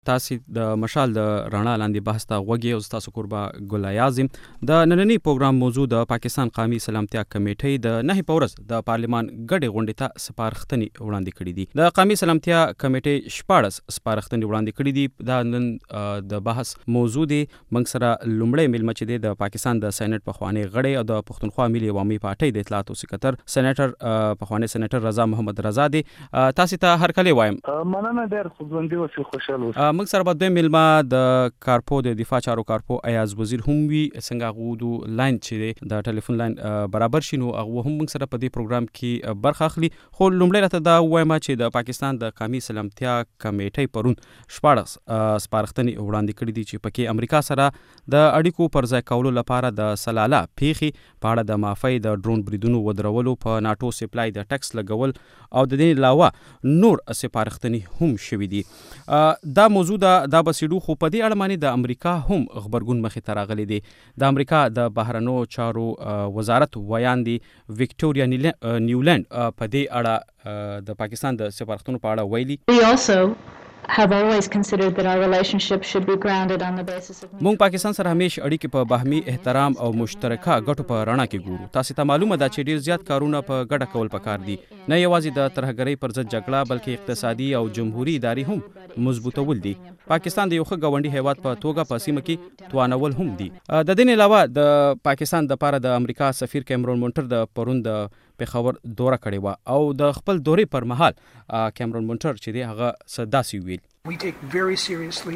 تاسو د مشال د رڼا لاندې بحث ته غوږی او تاسو قربا ګل اعظم د نننی پروګرام موضوع د پاکستان قومي سلامتیا کمیټې د نه پورس د پارلیمان ګډه غونډې ته سپارښتنې وړاندې کړې دي. د قومي سلامتیا کمیټې 14 سپارښتنې وړاندې کړې دي. دا نن د بحث موضوع دی. موږ سره لومړی ملمه چې د پاکستان د سېنات په خوانی غړی او د پښتونخوا ملي عوامي پارټۍ د اطلاعات او سکرټر سېناتر په خوانی سېناتر رضا محمد رضا دی. تاسو ته هر کله وایم مننه ډېر خوشبندي او خوشاله موږ سره به د ملما د کارپو د دفاع چارو کارپو ایاز وزیر هم وی څنګه غوډو لاین چې د ټلیفون لاین برابر شینو هغه هم موږ سره په دې پروګرام کې برخه اخلي. خو لومړی راته دا وایم چې د پاکستان د قومي سلامتیا کمیټې پرون 14 سپارښتنې وړاندې کړې دي چې پکې امریکا سره د اړیکو پر ځای کولو لپاره د سلاله پیخي په اړه د معافی د ډرون بریدونو ودرولو په ناتو سپلای د ټکس لګول او د دې علاوه نور سپارښتنې هم شوې دي. دا موضوع دا بسیډو خو په دې اړه باندې د امریکا هم خبرګون مخې ته راغلی دی. د امریکا د بهرنو چارو وزارت ویاندي وکټوریا نیولند په دې اړه د پاکستان د سفارتونو په اړه ویلي. have always considered that our relationship should be grounded on the basis of مونږ پاکستان سره همیشه اړیکې په باهمي احترام او مشترکه ګټو په رڼا کې ګورو. تاسو ته معلومه ده چې ډیر زیات کارونه په ګډه کول پکار دي. نه یوازې د ترهګرۍ پر ضد جګړه بلکې اقتصادي او جمهوریت ادارې هم مضبوطول دي. پاکستان د یو ښه ګاونډي هیواد په توګه په سیمه کې توانول هم دي. د دې علاوه د پاکستان د لپاره د امریکا سفیر کیمرون مونټر د پرون د پیښور دوره کړې و او د خپل دورې پر مهال کیمرون مونټر چې دی هغه صداسي ویل We take very seriously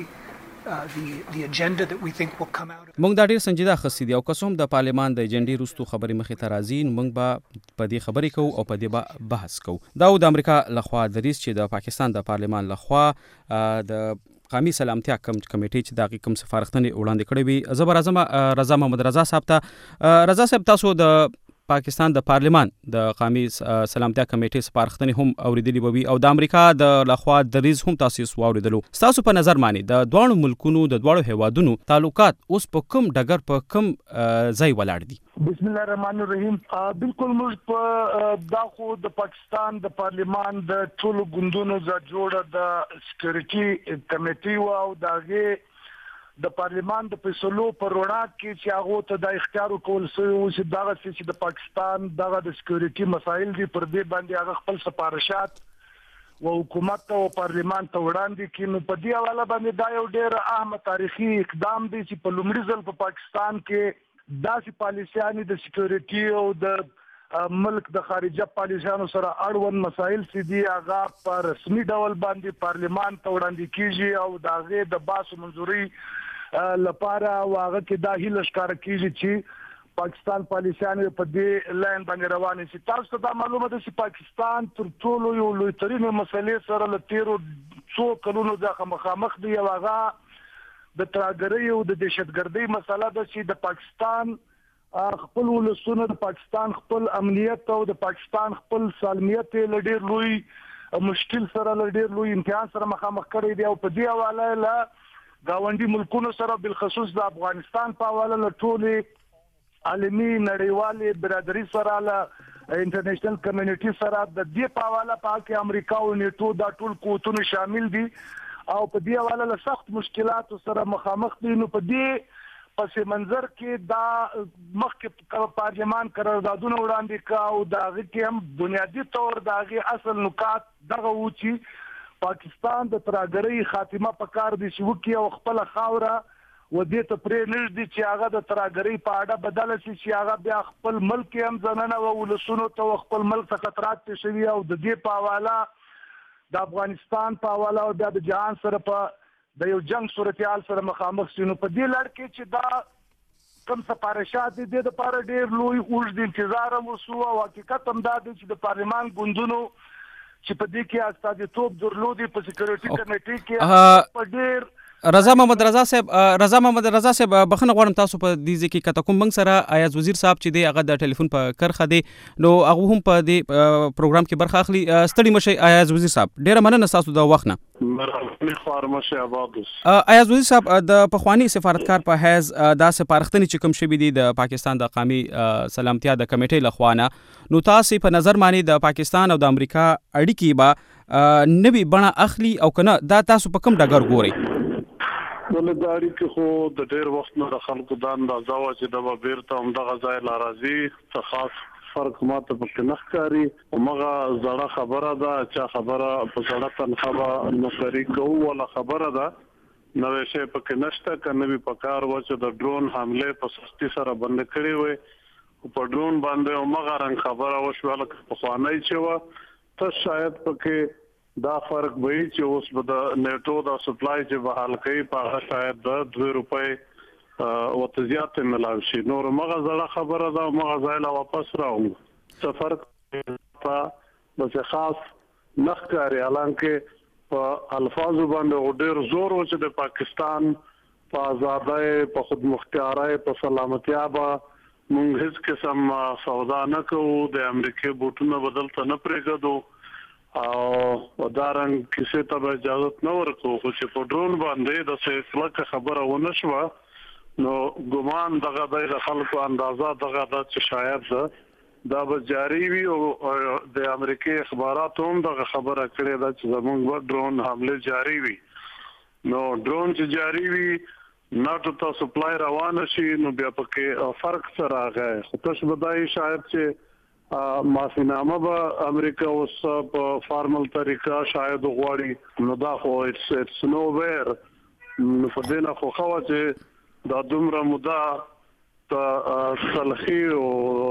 the agenda that we think will come out. مونږ دا ډیر سنجیده خسي دي او قسم د پارلیمان د ایجنډي رستو خبرې مخې ته راځي. مونږ به په دې خبرې کوو او په دې به بحث کوو. دا د امریکا لخوا د ریس چې د پاکستان د پارلیمان لخوا د قومي سلامتیا کمیټې چې د کوم سفارښتنې وړاندې کړې وي. زبر اعظم رضا محمد رضا صاحب ته رضا صاحب تاسو د پاکستان د پارلیمان د قومي سلامتیا کمیټې سپارښتنې هم اوریدلې وي او د امریکا د لخوا د ریز هم تاسو واوریدلو. تاسو په نظر باندې د دوه ملکونو د دوه هیوادونو تعلقات اوس په کوم ډګر په کوم ځای ولاړ دي؟ بسم الله الرحمن الرحیم. بالکل موږ په داخو د پاکستان د پارلیمان د ټولو ګوندونو ځای جوړه د سکیورټي کمیټې او دغه د پارلیمان د فیصلو پر وړاندې کې چې هغه ته د اختیار کول سوی او چې دغه چې د پاکستان دغه د سکیورټي مسایل دي پر دې باندې هغه خپل سفارشات او حکومت او پارلیمان ته وړاندې کې نو په دې حواله باندې دا یو ډېر اهم تاریخي اقدام دی چې په لومړي ځل په پاکستان کې داسې پالیسیانې د سکیورټي او د ملک د خارجه پالیسیانو سره اړوند مسایل چې دي هغه په رسمي ډول باندې پارلیمان ته وړاندې کیږي او دغه د باسو منځوري لپاره واغه کې د هیله ښکار کیږي چې پاکستان پالیسیانو په دې لاین باندې روانې شي. تاسو ته دا معلومه ده چې پاکستان تر ټولو یو لوی ترين مسلې سره لتیرو څو کلونو ځخه مخامخ دی. هغه د ترهګرۍ او د دهشتګردۍ مسله ده چې د پاکستان خپل ولسونه د پاکستان خپل امنیت او د پاکستان خپل سالمیت لډیر لوی مشکل سره لډیر لوی امتحان سره مخامخ کړی دی او په دې حواله له گاونډي ملکونو سره بالخصوص د افغانستان په حواله له ټولې عالمي نړیوالې برادری سره له انټرنیشنل کمیونټي سره د دې په حواله په کې امریکا او نیټو دا ټول قوتونه شامل دي او په دې حواله له سخت مشکلاتو سره مخامخ دي. نو په دې پس منظر کې دا مخکې پارلیمان قراردادونه وړاندې کا او دغه کې هم بنیادی طور دغه اصل نکات دغه و چې پاکستان د ترهګرۍ خاتمه پکار دي چې وکي او خپل خاوره و دې ته پرې نږدې چې هغه د ترهګرۍ په اړه بدل شي چې هغه بیا خپل ملک هم ځننه او ولسونو ته خپل ملک څخه خطرات شوي او د دې په حواله د افغانستان په حواله او د جهان سره په د یو جنگ صورتحال سره مخامخ شي. نو په دې لړ کې چې دا کوم سفارشات دي د لپاره ډېر لوی اوږد انتظار وسو او حقیقت هم دا دی چې د پارلیمان ګوندونو چې په دې کې استازیتوب درلودي په سکیورټي کمیټې کې په ډېر رضا محمد رضا صاحب بخنه غواړم تاسو په دې ځکه کته کوم موږ سره ایاز وزیر صاحب چې دی هغه د ټلیفون په کرخه دی نو هغه هم په دې پروګرام کې برخه اخلي. ستړي مشه ایاز وزیر صاحب ډیره مننه تاسو د وخت نه. ایاز وزیر صاحب د پخوانی سفارتکار په حیث دا سپارښتنې چې کوم شوي دي د پاکستان د قومي سلامتیا د کمیټې لخوانه نو تاسو په نظر باندې د پاکستان او د امریکا اړیکې به نوی بڼه اخلي او کنه دا تاسو په کوم ډګر ګورئ؟ ولداري کې خو د ډېر وخت نه د خلکو د اندازه وا چې د بیرته هم د غځای لارازي څه خاص فرق ماته پکې نه ښکاري همغه زړه خبره ده چې خبره په زړه تنخوا نوکری کوو ولا خبره ده نو شي پکې نشته کنه به پکار و چې د ډرون حمله په سختي سره بند کړی وي په ډرون باندې همغه رنګ خبره وشوله په خوانای چې و ته شاید پکې دا فرق وایي چې اوس به د نیټو د سپلای چې بحال کوي په هغه شاید د 2 روپۍ او ته زیات ملاوي شي نور مغه زړه خبره ده مغه ځایله واپس راو سفر په بس خاص نخکاری حالانکه په الفاظو باندې ډېر زور و چې د پاکستان په آزادۍ په خود مختارۍ په سلامتیا به مونږ هیڅ قسم سودا نه کوو د امریکای بوټونه بدل ته نه پرېږدو او دارنګ کیسه ته اجازه نه ورکو خو چې په ډرون باندې د څه خبره ونه شو نو ګمان دغه د خلکو اندازه دغه د شاید دا به جاری وي او د امریکای اخباراتو هم دغه خبره کړې ده چې زموږ ډرون حمله جاری وي نو ډرون چې جاری وي ناتو ته سپلای روان شي نو بیا پکې فرق سره راغی خو تاسو بدای شاید چې معافینامه به امریکا اوس په فارمل طریقه شاید غواړي نو دا خو اټس نو ویر نو په دې نه خو خو چې دا دومره موده ته صلحي او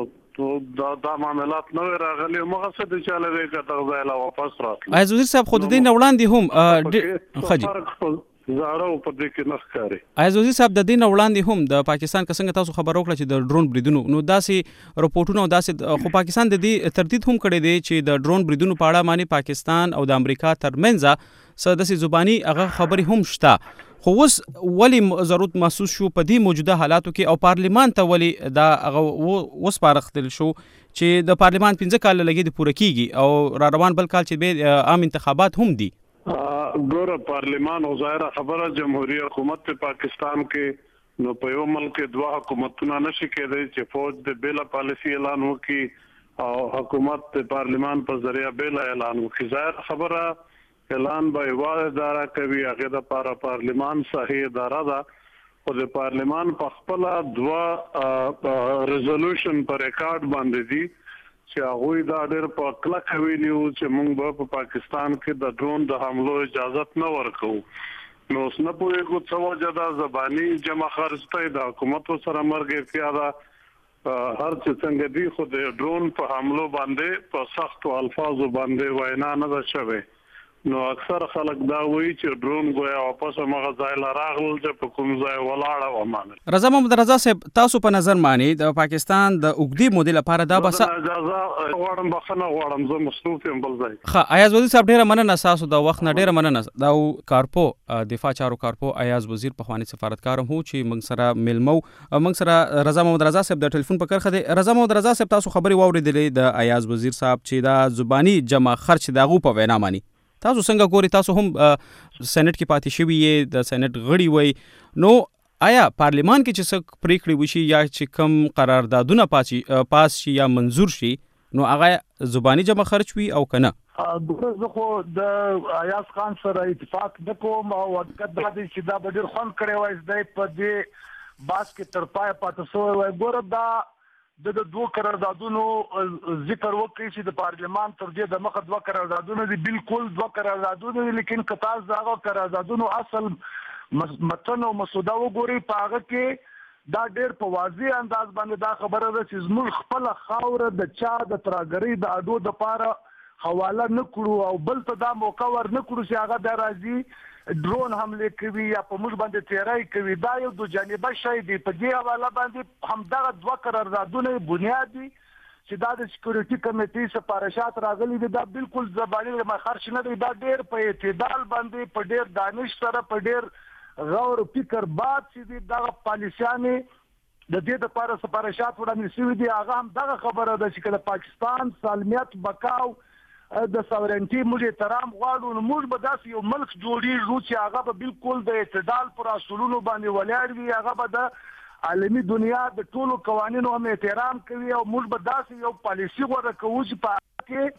دا معاملات نو راغلي مغصد چې له دې کته ځای واپس راتل عزیز وزیر صاحب خود دې نه وړاندې هم خجي زړه په دې کې نه ښکاري عزیز وزیر صاحب د دین وړاندې هم د پاکستان څنګه تاسو خبر وکړه چې د ډرون بریدونو نو داسې رپورټونه او داسې خو پاکستان د دې تردید هم کړی دی چې د ډرون بریدونو په اړه معنی پاکستان او د امریکا ترمنځ څه داسې زبانی هغه خبرې هم شته خو اوس ولی ضرورت محسوس شو په دې موجوده حالاتو کې او پارلیمان ته ولی دا هغه اوس پارختل شو چې د پارلیمان 15 کال لګي د پوره کیږي او را روان بل کال چې به عام انتخابات هم دي ګوره پارلیمان او ظاهره خبره جمهوریت حکومت پاکستان کې نو په یو ملک دوه حکومتونه نشي کېدای چې فوج د بیل پالیسی اعلان وکړي او حکومت د پارلیمان په ذریعہ بیل اعلان وکړي ظاهر خبره اعلان به یو اداره کوي هغه د پارلیمان صحیح اداره ده او د پارلیمان په خپل دوه ریزولوشن پر ریکارډ باندې دي چې هغه دا ډېر په کلک ویلو چې موږ په پاکستان کې د ډرون د حملو اجازه نه ورکو نو اوس نه پوهیږو څه وجه ده زبانی جمع خرج ته د حکومت سره مرګ اختیار هر څه څنګه دی خو د ډرون په حملو باندې په سخت الفاظو باندې وینا نه ده شوی نو اکثر خلک دا وایي چې ډرون گویا واپس مغه ځای لراغل چې په کوم ځای ولاړ و مانه رضا محمد رضا صاحب تاسو په نظر مانی د پاکستان د اوګدي مودیل لپاره دا بس اجازه غواړم بخنه غواړم زه مصروف یم بل ځای ښه ایاز وزیر صاحب ډیره مننه تاسو د وخت نه ډیره مننه دا کارپو دفاع چارو کارپو ایاز وزیر په خواني سفارتکار هو چې موږ سره ملمو موږ سره رضا محمد رضا صاحب د ټلیفون په کرخه دی رضا محمد رضا صاحب تاسو خبري واوریدلې د ایاز وزیر صاحب چې دا زبانی جمع خرچ دغه په وینا مانی تاسو څنګه ګوري تاسو هم سېنات کې پاتې شوی یې د سېنات غړي وای نو آیا پارلیمان کې چې څه پریکړې وشي یا چې کم قراردادونه پاس شي یا منزور شي نو هغه زبانی جمع خرچ وي او کنه زه خو د ایاز خان سره اتفاق نکوم او وقت د دې چې دا ډېر خوند کړی وای د په دې باس کې تر پای پاتې سوی وای ګوره دا د دوه قراردادونو ذکر وکړي چې د پارلیمان تر دې د مخه دوه قراردادونه دي بالکل دوه قراردادونه لیکن کتاز دغه قراردادونو اصل متن او مسوده وګوري په هغه کې دا ډېر په واضح انداز باندې دا خبره ده چې زموږ خپل خاور د چا د تراګری د اډو د پاره حواله نکړو او بل ته دا موقع ور نکړو چې هغه د راځي ډرون حمله کوي یا په موږ باندې تیرای کوي دا یو د جانبه شای دی په دې حواله باندې هم دا دوه قراردادونه بنیادی چې دا د سکیورټي کمیټې سپارښات راغلي دي دا بالکل زبانی ما خرچ نه دی دا ډېر په اعتدال باندې په ډېر دانش سره په ډېر غور فکر باد چې دا پالیسیانه د دې لپاره سپارښات وړاندې شوي دي هغه هم دا خبره ده چې د پاکستان سالمیت بقاو د ساورنټي موږ احترام غواړو نو موږ به داسې یو ملک جوړیږو چې هغه به بالکل د اعتدال پر اصولونو باندې ولاړ وي هغه به د عالمي دنیا د ټولو قوانینو هم احترام کوي او موږ به داسې یو پالیسي غوړه کوو چې په کې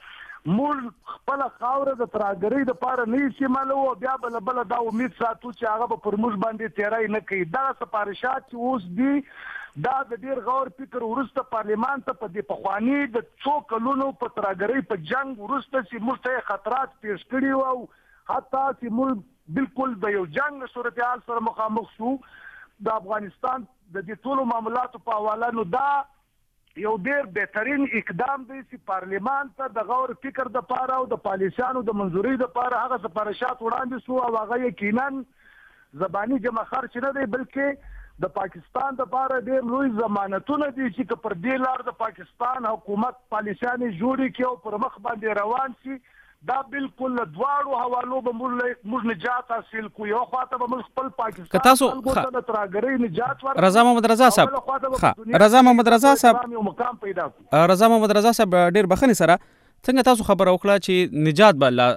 موږ خپل خاوره د ترهګرۍ لپاره نه استعمالو او بیا بل دا امید ساتو چې هغه به پر موږ باندې تیری نه کوي. دا سپارښات چې اوس دي دا د ډیر غور فکر وروسته پارلیمان ته په دې پخواني د څو کلونو په ترهګرۍ په جنگ وروسته چې موږ ته خطرات پیښ کړي وو او حتی چې موږ بالکل د یو جنگ صورتحال سره مخامخ شو د افغانستان د دې ټولو معاملاتو په حواله. نو دا یو ډیر بهترین اقدام دی چې پارلیمان ته د غور فکر د پاره او د پالیسیانو د منځوري د پاره هغه سپارښات وړاندې شو او هغه یقینا زبانی جمع خرچ نه دی بلکې د پاکستان د پاره ډیر لوی ضمانتونه دي چې پر دې لار د پاکستان حکومت پالیسیانې جوړي کړي او پر مخ باندې روان شي. دا بالکل دواړو حوالو به موږ نجات حاصل کو. یو خواته به موږ خپل پاکستان تاسو د ترهګرۍ نجات ورکړو. رضا محمد رضا صاحب رضا محمد رضا صاحب مقام پیدا رضا محمد رضا صاحب ډیر بخښنې سره څنګه تاسو خبره وکړه چې نجات به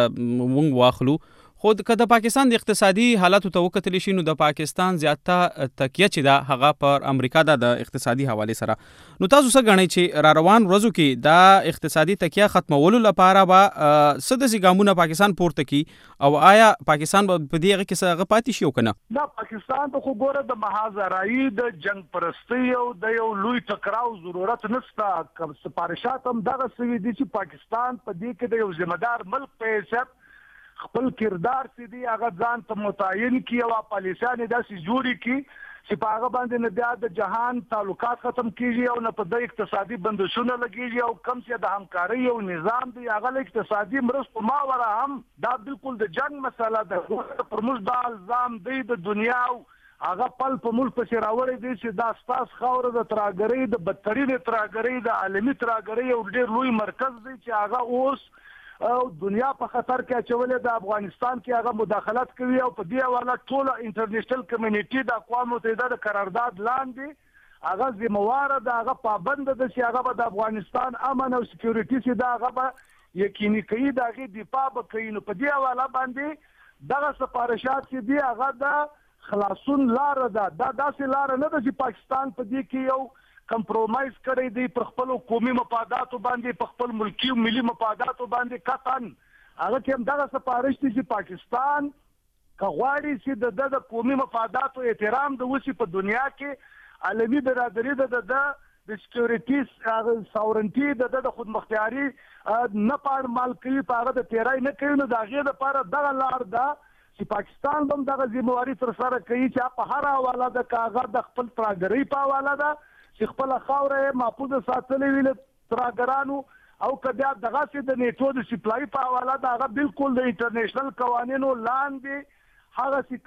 موږ واخلو خو که د پاکستان د اقتصادي حالاتو ته وکتل شي نو د پاکستان زیاته تکیه چې دا هغه پر امریکا د اقتصادي حواله سره نو تاسو څه غنئ چې را روان ورځو کې دا اقتصادي تکیه ختمولو لپاره به څه داسې ګامونه پاکستان پورته کی او آیا پاکستان به په دې کې څه پاتې شي او کنه؟ دا پاکستان ته خو ګوره د محاذرایي د جنگ پرستی او د یو لوی ټکراو ضرورت نشته. سپارښات هم دغه سوي دي چې پاکستان په دې کې د یو ذمہدار ملک په حیثیت خپل کردار چې دی هغه ځان ته متعین کی او پالیسیانې داسې جوړي کی چې په هغه باندې نه بیا د جهان تعلقات ختم کیږي او نه په د اقتصادي بندشونه لګیږي او کم چې د همکارۍ او نظام دی هغه اقتصادي مرستو ماوره هم دا بالکل د جنگ مسله ده. پر موږ دا الزام دی د دنیا هغه پل په ملک پسې راوړی دی چې دا ستاسو خاوره د ترهګرۍ د بدترین ترهګرۍ د عالمي ترهګرۍ او ډېر لوی مرکز دی چې هغه اوس او دنیا په خطر کې اچولې د افغانستان کې هغه مداخلت کوي او په دې حواله ټول انټرنیشنل کمیونټي د اقوام متحده د قرارداد لاندې هغه ذمہوار ده هغه پابند ده چې هغه به د افغانستان امن او سکیورټي چې دا هغه به یقیني کوي د هغې دفاع به کوي. نو په دې حواله باندې دغه سپارښات چې دي هغه د خلاصون لاره ده. دا داسې لاره نه ده چې پاکستان په دې کې یو کمپرومایز کړی دی پر خپل قومي مفاداتو باندې په خپل ملکی او ملي مفاداتو باندې قطعا هغه کوم دغه سپارښت دي چې پاکستان کغواړي چې د قومي مفاداتو احترام د وسی په دنیا کې عالمي برادری د سکیورټي ساورنټي د خودمختاري نه پارمال کوي په هغه د تیرای نه کوي. نو د هغې لپاره دغه لار ده چې پاکستان هم دغه ذمہواري ترسره کوي چې په هر حواله د کاغذ د خپل ترهګرۍ په حواله ده چې خپل خاوره محفوظ ساتلې وي له ترهګرانو او کبیا دغه چې د نیټو د سپلای په حواله ده هغه بالکل د انټرنیشنل قوانینو لاندې هغه چې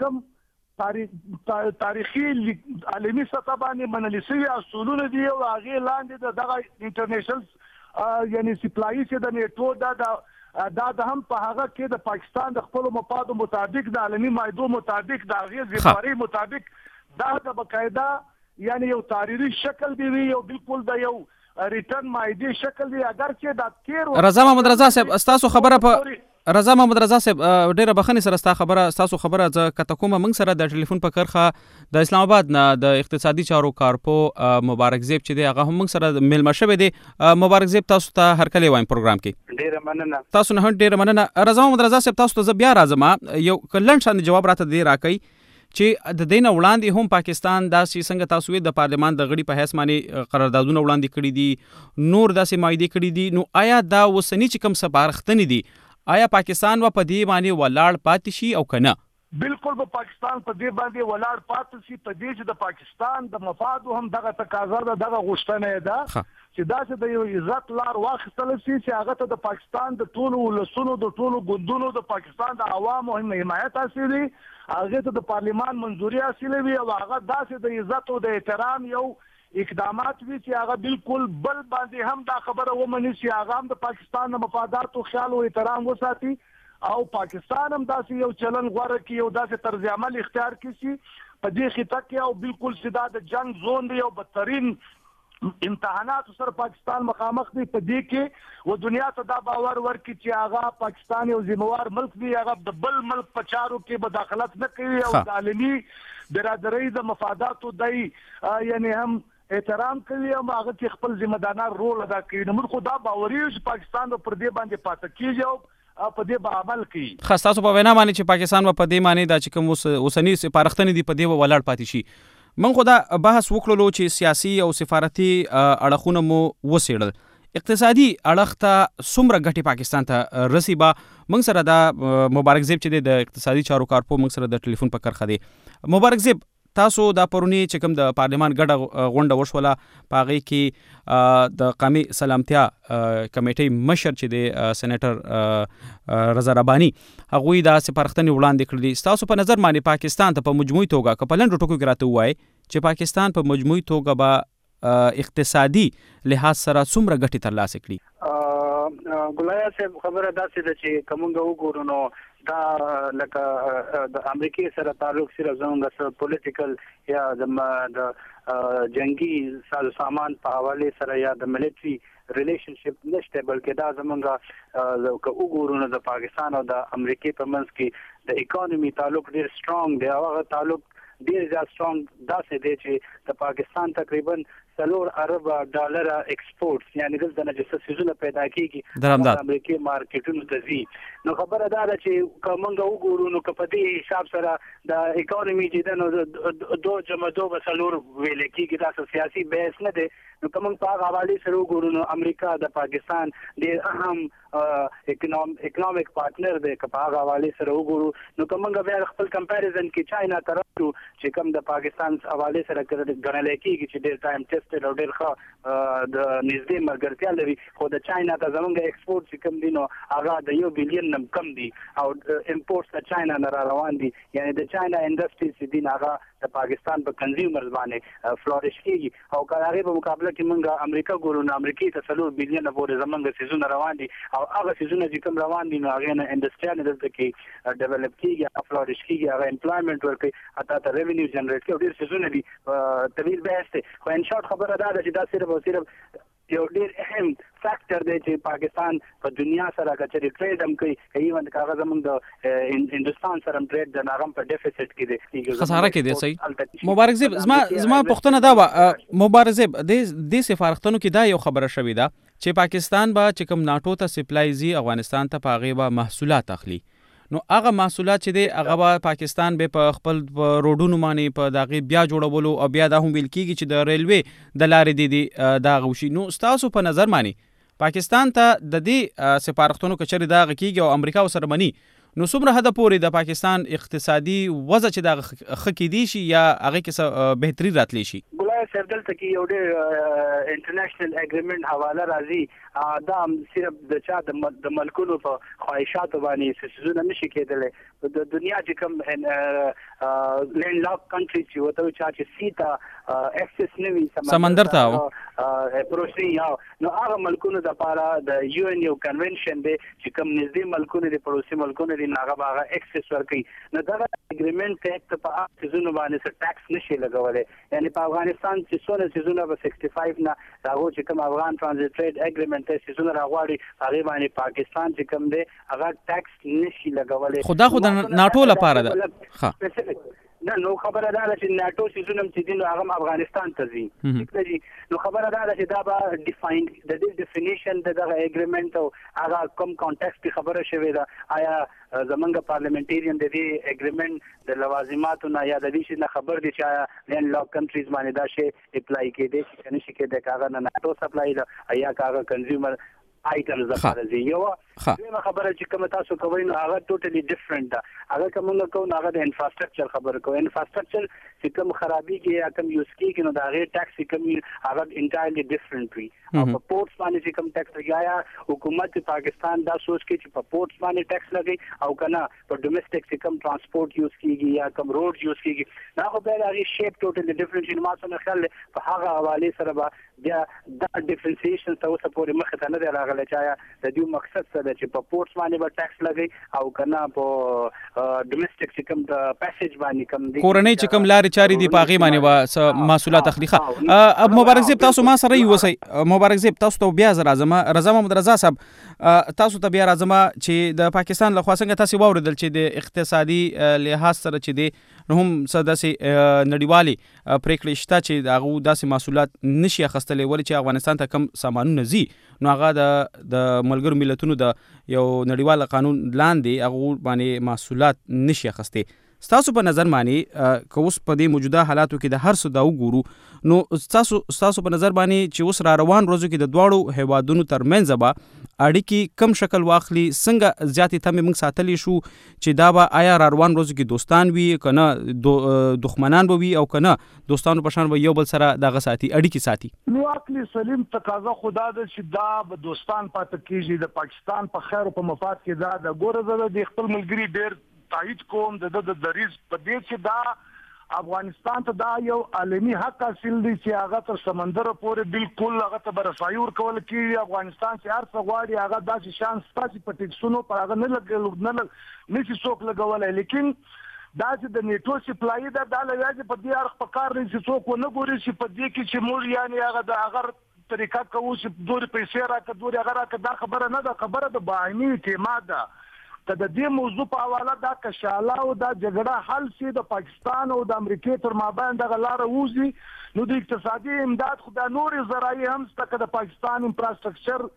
کوم تاریخي عالمي سطح باندې منل شوي اصولونه دي او هغې لاندې دغه انټرنیشنل یعنی سپلای چې د نیټو دا د هم په هغه کې د پاکستان د خپل مفادو مطابق د عالمي معاهدو مطابق د هغې ذمہوارۍ مطابق دا د باقاعده یعنی یو تاریخي شکل دی یو بالکل د یو ریټرن مایدي شکل دی. اگر چې دا تیر رضا محمد رضا صاحب تاسو خبره په رضا محمد رضا صاحب ډیره بخښنې سره تاسو خبره ز کته کومه موږ سره د ټلیفون په کرخه د اسلام آباد نه د اقتصادي چارو کارپو مبارک زیب چې دی هغه هم موږ سره ملما شوی دی. مبارک زیب تاسو ته هرکلی وایم پروګرام کې ډیره مننه. تاسو نه ډیره مننه. رضا محمد رضا صاحب تاسو ته بیا راځم یو کلن شان جواب راته دی راکړئ چې د دینه وړاندې هم پاکستان داسې څنګه تاسو د پارلمان د غړي په حیث باندې قراردادونه وړاندې کړي دي نور داسې معاهدې کړي دي نو آیا دا وسنی چې کوم سپارښتنې دي آیا پاکستان و په دې باندې ولاړ پاتې شي او کنه؟ بالکل په پاکستان په دې باندې ولاړ پاتې شي په دې چې د پاکستان د مفادو هم دغه تقاضا ده دغه غوښتنه ده چې داسې د یو عزت لار واخیستل شي چې هغه ته د پاکستان د ټولو ولسونو د ټولو ګوندونو د پاکستان د عوامو هم حمایت حاصلي هغه ته د پارلیمان منظوري حاصله وي او هغه داسې د عزت او د احترام یو اقدامات وي چې هغه بالکل بل باندې هم دا خبره ومني چې هغه هم د پاکستان د مفاداتو خیال او احترام وساتي او پاکستان هم داسې یو چلن غوره کړي او داسې طرز عمل اختیار کړي په دې خطه کې او بالکل سیده د جنگ زون دی او بدترین امتحانات سره پاکستان مخامخ دی په دې کې و دنیا ته دا باور ورکړي چې هغه پاکستان یو ذمہوار ملک دی هغه د بل ملک په چارو کې مداخلت نه کوي او د عالمي برادرۍ د مفاداتو دی یعنی هم احترام کوي او هغه چې خپل ذمہ دارانه رول ادا کوي. نو موږ خدا باوري یو چې پاکستان پر دې باندې پاتې کیږي او په دې به عمل کوي. خاص تاسو په وینا باندې چې پاکستان په دې معنی دا چې کوم اوسنی سپارښتنې دي په دې ولاړ پاتې شي. من خو دا بحث وکړلو چې سیاسي او سفارتي اړخونه مو وسیړل، اقتصادي اړخ ته څومره ګټې پاکستان ته رسي. با موږ سره دا مبارک زیب چې د اقتصادي چارو کارپو موږ سره د ټلیفون په کرخه دی. مبارک زیب، تاسو دا پرونی چې کوم د پارلیمان ګډه غونډه وشوله په هغې کې د قومي سلامتیا کمیټۍ مشر چې دی سېنیټر رضا رباني هغوی دا سپارښتنې وړاندې کړلې. ستاسو په نظر باندې پاکستان ته په مجموعي توګه که په لنډو ټکو کې راته ووایئ چې پاکستان په مجموعي توګه به اقتصادي لحاظ سره څومره ګټې ترلاسه کړي؟ ګلایه صاحب، خبره داسې ده چې که موږ وګورو نو دا لکه د امریکې سره تعلق صرف زموږ پولیټیکل یا د جنگي ساز سامان په حواله سره یا د ملټري ریلیشنشپ نشته، بلکې دا زموږ که وګورو نو د پاکستان او د امریکې په منځ کې د اکانومي تعلق ډېر سترونګ دی. هغه تعلق ډېر زیات سترونګ داسې دی چې د پاکستان تقریبا $4 ارب ایکسپورټس، یعنی دلته نه چې څه پیدا کیږي د امریکای مارکیټونو ته ځي. نو خبره دا ده چې کومنګ وګورو نو په دې حساب سره د اکانومي چې نو 2.2 وسلور ویل کیږي، دا سیاسي بحث نه دی. نو کومنګ په حواله سره وګورو نو امریکا د پاکستان ډېر اهم اکونومیک پارټنر دی. که په حواله سره وګورو نو کومنګ بیا خپل کمپیریزن کې چاینا ترڅو چې کوم د پاکستان حواله سره ګڼل کیږي چې ډېر ټایم ټیسټډ او ډېر ښه د نږدې ملګرتیا لري، خو د چاینا ته زموږ ایکسپورټ چې کوم دي نو هغه د 1 بلین نه کم دي او امپورټس د چاینا نه روان دي. یعنی د چاینا انډستری چې دي هغه د پاکستان په کنزیومرز باندې فلورش کیږي. او کله په مقابله کې موږ امریکا ګورو نو امریکای ته 4 بلین پورې زموږ سيزونه روان دي او هغه سيزونه چې کوم روان دي نو هغه نه انډستریال دلته کې ډیولپ کیږي، فلورش کیږي، هغه امپلویمنت ورکوي، حتی ته ریونیو جنریټ کوي. ډېر سيزونه دي طویل بحث دی، خو ان شارټ خبره دا ده چې دا صرف او صرف یو ډېر اهم فیکٹر دی چې پاکستان په دنیا سره کچري ټریډ هم کوي، ایون کاغذ هم د هندستان سره ټریډ د ناغم په ډیفیسټ کې دی، خساره کې دی. صحیح. مبارک زیب، زما پښتنه دا و مبارک زیب، د سفارښتونو کې دا یو خبره شوې ده چې پاکستان به چې کوم ناټو ته سپلای زی افغانستان ته په هغې به محصولات اخلي. نو هغه محصولات چې دی هغه به پاکستان به په خپل روډونو باندې په دغه بیا جوړولو او بیا دا هم ویل کیږي چې د ریلوي د لارې دی دا غوشي. نو تاسو په نظر باندې پاکستان ته د دې سفارښتونو کچري دا غکیږي او امریکا سره مني، نو څومره حد پورې د پاکستان اقتصادي وضع چې دا خکې دي شي یا هغه کې بهتري راتلی شي؟ ګلای صاحب، دلته کې یو ډېر انټرنیشنل اګریمنت حواله راځي، دا صرف د چا د ملکونو په خواهشاتو باندې سيزونه نشي کېدلی. د دنیا چې کوم لینډ لاک کنټری چې وته چا چې سیتا اکسس نوي سمندر ته پروسي نو هغه ملکونو د لپاره د یو ان یو کنونشن دی چې کوم نږدې ملکونو د پروسي ملکونو د هغه اکسس ورکړي. نو دا اګریمنت ټیکس په سيزونه باندې ټیکس نشي لګولای. یعنی په افغانستان چې څونه سيزونه په 65 نه راغو چې کوم افغان ترانزیت ټریډ اګریمنت سيزونه راغواړي هغه باندې پاکستان چې کوم دی هغه ټیکس نشي لګولای. خدا ناټو لپاره ده. ها نو خبره دا ده چې ناټو سيزونه چې دین هغه افغانستان ته ځي. نو خبره دا ده چې دا به ډیفاین د دې ډیفینیشن دغه اګریمنت او هغه کوم کانټیکست کې خبره شوې ده. آیا زمونږ پارلیمنټریان د دې اګریمنت د لوازماتو نه یا د دې شي نه خبر دي چې آیا لینډ لاک کنټریز باندې دا شی اپلای کېدی چې نشي کېدی کاغه نه ناټو سپلای ده یا کاغه کنزیومر آیټمز لپاره دی. یو خبره چې کوم تاسو کوئ نو هغه ټوټلی ډیفرنٹ ده. هغه کوم نو کو هغه د انفراستراکچر خبره کوي. انفراستراکچر چې کوم خرابېږي یا کوم یوز کېږي نو دا غي ټیکس کوم هغه انټایرلی ډیفرنٹ وي. او په پورټس باندې چې کوم ټیکس لګایا حکومت پاکستان دا سوچ کې چې په پورټس باندې ټیکس لګي او کنه په ډومېسټک چې کوم ترانسپورت یوز کېږي یا کوم روډ یوز کېږي دا خو به هغه شیپ ټوټلی ډیفرنٹ شي. ما څنګه خیال په هغه حواله سره به بیا دا ډیفرنسیشن تاسو پورې مخه ته نه راغلی چې د دې مقصد څه ده چې په پورټس باندې به ټیکس لګي او کنه په ډومېسټک چې کوم د پاسیج باندې کوم دي کورنۍ چې کوم لارې چارې دي پاغي باندې وا محصولات اخليخه. مبارک زیب، تاسو ما سره یو وسی. مبارک زیب، تاسو ته بیا راځم. رضا محمد رضا صاحب، تاسو ته بیا راځم چې د پاکستان له خوا څنګه تاسو واوریدل چې د اقتصادي لحاظ سره چې د نو هم داسې نړیوالې پریکړې شته چې هغه داسې محصولات نشي اخیستلی، ولې چې افغانستان ته کم سامانونه ځي نو هغه د ملګرو ملتونو د یو نړیوال قانون لاندې هغه باندې محصولات نشي اخیستی. ستاسو په نظر باندې که اوس په دې موجوده حالاتو کې د هر څه دا وګورو نو ستاسو په نظر باندې چې اوس را روان ورځو کې د دواړو هیوادونو ترمنځ به اړیکې کم شکل واخلي، څنګه زیاتې تمې موږ ساتلی شو چې دا به آیا را روان ورځو کې دوستان وي که نه دښمنان به وي او که نه دوستانو په شان به یو بل سره دغه ساتي اړیکې ساتي؟ نو عقل سلیم تقاضا خدا ده چې دا به دوستان پاتې کېږي. د پاکستان په خیر او په مفاد کې دا د ګوره زه د خپل ملګري ډېر تایید کوم د دریز په دې چې دا افغانستان ته دا یو عالمي حق حاصل دی چې هغه تر سمندر پورې بالکل هغه ته برسایي ورکول کېږي. افغانستان چې هر څه غواړي هغه داسې شان ستاسې په ټیکسونو پر هغه نشي څوک لګولی، لیکن دا چې د نیټو سپلایي ده دا لویاځې په دې اړخ په کار دی چې څوک ونه ګوري چې په دې کې چې موږ یعنې هغه د هغه طریقه کوو چې دورې پیسې راکړه دورې هغه راکړه، دا خبره نه ده، خبره د باهمي اعتماد ده. که د دې موضوع په حواله دا کشاله او دا جګړه حل شي د پاکستان او د امریکې تر مابین دغه لاره ووځي نو د اقتصادي امداد خو دا نورې ذرایع هم شته که د پاکستان انفراسټرکچر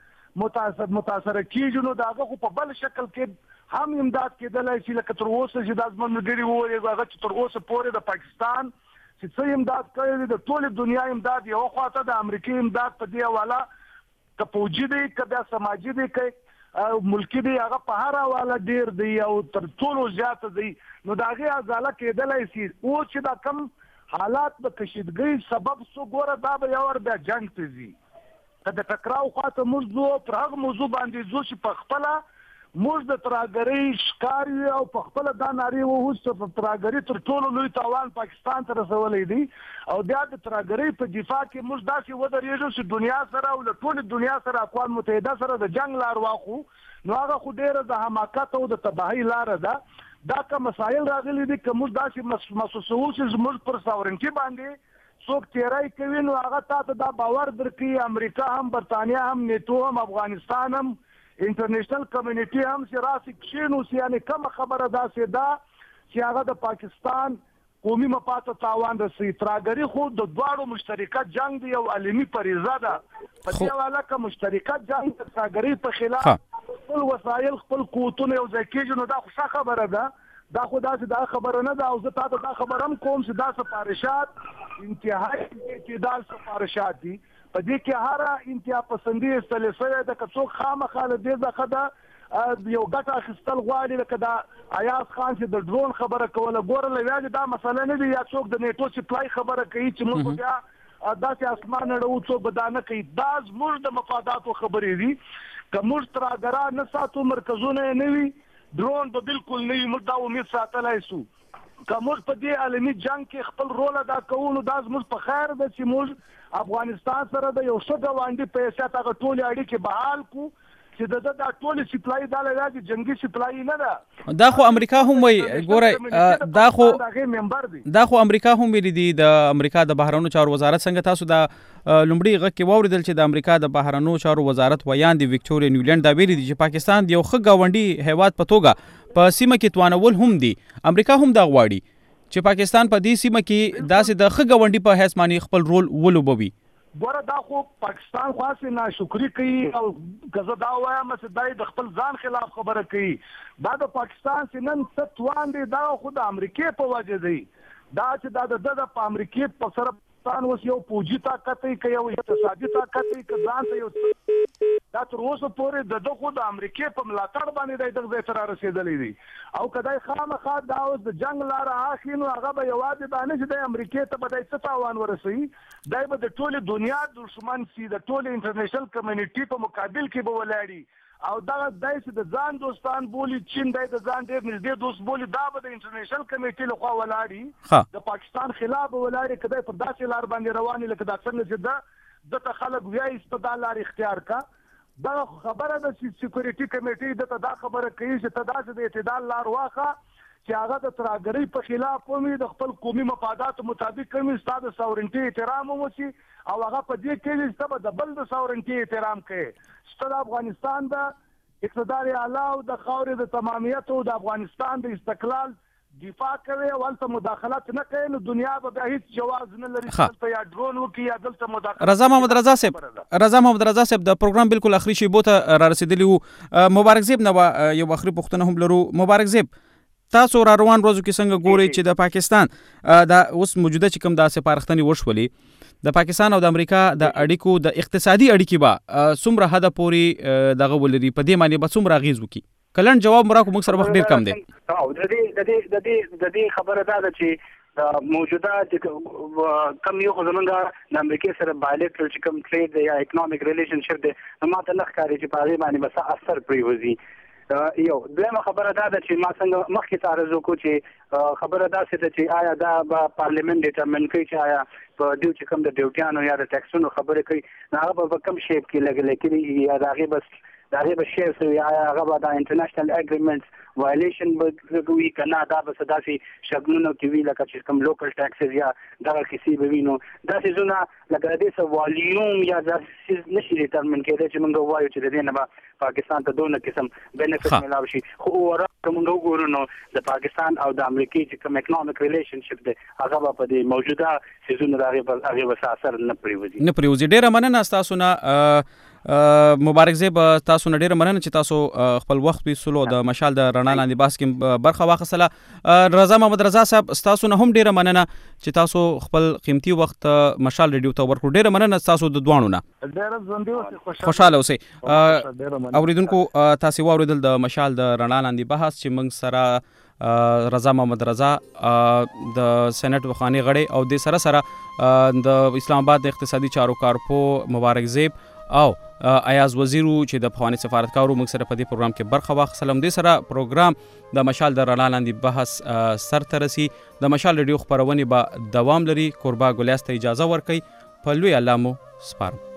متاثره کېږي نو د هغه خو په بل شکل کې هم امداد کېدلی شي، لکه تر اوسه چې دا زموږ ملګري وویل هغه چې تر اوسه پورې د پاکستان چې څه امداد کړی دی د ټولې دنیا امداد یوه خواته د امریکې امداد په دې حواله که پوجي دی که بیا سماجي دی که ملکی دی هغه په هر حواله ډیر دی او تر ټولو زیاته دی نو د هغې ازاله کېدلی شي. او چې دا کم حالات د کشیدګۍ سبب سو ګوره دا به یو ور بیا جنګ ته ځي. که د ټکراو خواته موږ ځو پر هغه موضوع باندې ځو چې په خپله موږ د ترهګرۍ ښکار یو او په خپله دا نارې ووځو چې په ترهګرۍ تر ټولو لوی تاوان پاکستان ته رسولی دی او بیا د ترهګرۍ په دفاع کې موږ داسې ودرېږو چې دنیا سره او له ټولې دنیا سره اقوام متحده سره د جنګ لار واخلو نو هغه خو ډېره د حماقت او د تباهۍ لاره ده. دا که مسایل راغلي دي که موږ داسې محسوسوو چې زموږ پر ساورنټي باندې څوک تیری کوي نو هغه تا ته دا باور درکوي امریکا هم برطانیا هم نیټو هم افغانستان هم انټرنیشنل کمیونټي هم چې راسي کښېنوسي یعنې کومه خبره داسې ده چې هغه د پاکستان قومي مفاد ته تاوان رسوي. ترهګري خو د دواړو مشترکه جنګ دی، یو عالمي فریضه ده. په دې حواله که مشترکه جنګ د ترهګرۍ په خلاف خپل وسایل خپل قوتونه یو ځای کېږي نو دا خو ښه خبره ده. دا خو داسې دا خبره نه ده او زه تا ته دا خبره هم کوم چې دا سفارشات انتهایی اعتدال سفارشات دي. په دې کې هره انتها پسندي ایستلې شوې ده. که څوک خامخا له دې څخه ده یو ګټه اخیستل غواړي لکه دا ایاز خان چې د ډرون خبره کوله ګوره له ویاجې دا مسله نه دی یا څوک د نیټو سپلای خبره کوي چې موږ بیا داسې اسمان اړوو څوک به دا نه کوي. دا زموږ د مفاداتو خبرې دي. که موږ ترهګران نه ساتو مرکزونه یې نه وي ډرون به بالکل نه وي موږ دا امید ساتلی شو. که موږ په دې عالمي جنګ کې خپل رول ادا کوو نو دا زموږ په خیر ده چې موږ افغانستان سره د یو ښه ګاونډي په حیثیت هغه ټولې اړیکې بحال کړو چې د دا ټولې سپلایي دا لږه جنګي سپلایي نه ده. دا خو امریکا هم وایي ګوره دا خو امریکا هم ویلي دي. د امریکا د بهرنیو چارو وزارت څنګه تاسو دا لومړي غږ کې واورېدل چې د امریکا د بهرنیو چارو وزارت ویان دی وکټوریا نیولیند دا ویلي دي چې پاکستان د یو ښه ګاونډي هیواد په توګه په سیمه کې توانول هم دي. امریکا هم دا غواړي چې پاکستان په دې سیمه کې داسې د ښه ګاونډي په حیث باندې خپل رول ولوبوي. ګوره دا خو پاکستان خو هسې ناشکري کوي او که زه دا ووایم چې دا د خپل ځان خلاف خبره کوي. دا د پاکستان چې نن څه توان دی دا خو د امریکې په وجه دی. دا چې دا د په امریکې په سره پاکستان اوس یو پوجي طاقت دی که یو اقتصادي طاقت دی که ځان ته یو دا تر اوسه پورې د خو د امریکې په ملاتړ باندې دی دغه ځای ته رارسېدلی دی او که دی خامخا دا اوس د جنګ لاره اخلي نو هغه به یوازې دا نه چې دی امریکې ته به دی څه تاوان ورسوي دی به د ټولې دنیا دښمن سي د ټولې انټرنیشنل کمیونټي په مقابل کې به ولاړي او دا دی چې د ځان دوستان بولي چین دی د ځان ډېر نږدې دوست بولي دا به د انټرنیشنل کمیټې لخوا ولاړي د پاکستان خلاف به ولاړي که دی پر داسې لار باندې روانې لکه دا څنګه چې ده ته خلک وایي چې ته دا لار اختیار کا. دا خبره ده چې سیکورټي کمیټې ده ته دا خبره کوي چې ته داسې د اعتدال لار واخه چې هغه د ترهګرۍ په خلاف ومي د خپل قومي مفاداتو مطابق کوي ستا د ساورنټي احترام وشي او هغه په دې کې چې ته به د بل د ساورنټي احترام کوي. ستا د افغانستان د اقتدار اعلی او د خاورې د تمامیت او د افغانستان د استقلال دفاع کوي او هلته مداخلت نه کوي نو دنیا به بیا هیڅ جواز نه لري چې دلته یا ډرون وکړي یا دلته مداخلت. رضا محمد رضا صاحب د پروګرام بالکل اخري شی بوته را رسیدلی وو. مبارک زیب نو یو اخري پوښتنه هم لرو. مبارک زیب تاسو را روان روزو کې څنګه ګوري چې د پاکستان د اوس موجوده چې کوم د سپارښتنې وشولې د پاکستان او د امریکا د اړیکو د اقتصادي اړیکې به څومره حد پورې دغه ولري په دې معنی به څومره اغیز وکړي؟ کلن جواب مراکو موږ سره وخت ډیر کم دی. د دې خبره ده چې د موجوده کم یو زمونږ د امریکا سره بایلیټرل چې کوم ټریډ یا اکونومیک ریلیشنشپ دی نو ماته نه ښکاري چې په هغې باندې به څه اثر پرېوځي. یو دویمه خبره دا ده چې ما څنګه مخکې تعرض وکړو چې خبره داسې ده چې آیا دا به پارلیمنت ډیټرمن کوي چې آیا په دیو چې کوم د ډیوټیانو یا د ټیکسونو خبرې کوي نو هغه به کوم شیپ کې لګلې کېږي یا د هغې بس د هغې به شیر سوي آیا هغه به د انټرنیشنل اګریمنټس وایلیشن به وي که نه دا به څه داسې شګلونو کې وي لکه چې کوم لوکل ټیکسز یا دغه کیسې به وي نو دا څیزونه لکه د دې څه والیوم یا داسې څیز نه شي ډیټرمن کېدی چې موږ ووایو چې د دې نه به پاکستان ته دونه قسم بینفټ میلاو شي. خو اوورال که موږ وګورو نو د پاکستان او د امریکې چې کوم اکنامک ریلیشنشپ دی هغه به په دې موجوده څیزونو د هغې به څه اثر نه پرېوځي. ډېره مننه ستاسو نه مبارک زیب، تاسو نه ډیره مننه چې تاسو خپل وخت ویسلو د مشال د رڼا لاندې باس کې برخه واخیستله. رضا محمد رضا صاحب ستاسو نه هم ډیره مننه چې تاسو خپل قیمتي وخت مشال ریډیو ته ورکړو. ډیره مننه تاسو د دوانو نه. ډیره ژوندۍ اوسئ، خوشاله اوسئ. اوریدونکو تاسو واوریدل د مشال د رڼا لاندې بحث چې موږ سره رضا محمد رضا د سېنات وخاني غړی او د سره د اسلام آباد د اقتصادي چارو کارپو مبارک زیب او ایاز وزیرو چې د افغاني سفارتکارو موږ سره په دې پروګرام کې برخه واخیستله. دې سره پروګرام د مشال د رڼا لاندې بحث سر ته رسي. د مشال ریډیو خپرونې به دوام لري. کوربه ګلیاس ته اجازه ورکوي. په لوی الله مو سپارم.